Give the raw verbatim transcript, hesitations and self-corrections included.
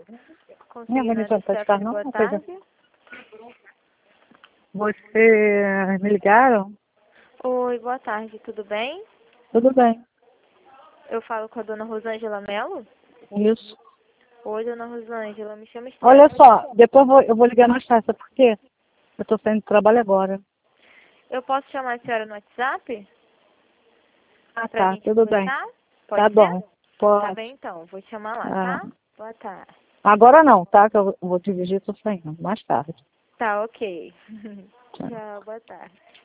Minha mãe Conselheira não pode ficar, não? Stephanie, Uma boa coisa. tarde. Você me ligaram? Oi, boa tarde, tudo bem? Tudo bem. Eu falo com a dona Rosângela Mello? Isso. Oi, dona Rosângela, me chama Olha Stephanie. só, depois eu vou, eu vou ligar mais tarde, sabe por quê? Eu tô saindo do trabalho agora. Eu posso chamar a senhora no WhatsApp? Ah, Pra tá, gente tudo bem. conversar? Pode Tá ser? bom. Tá Pode. bem então, vou te chamar lá, Ah, tá? Boa tarde. agora não, tá? Que eu vou dirigir, tô saindo. Mais tarde. Tá, ok. Tchau. Tchau, boa tarde.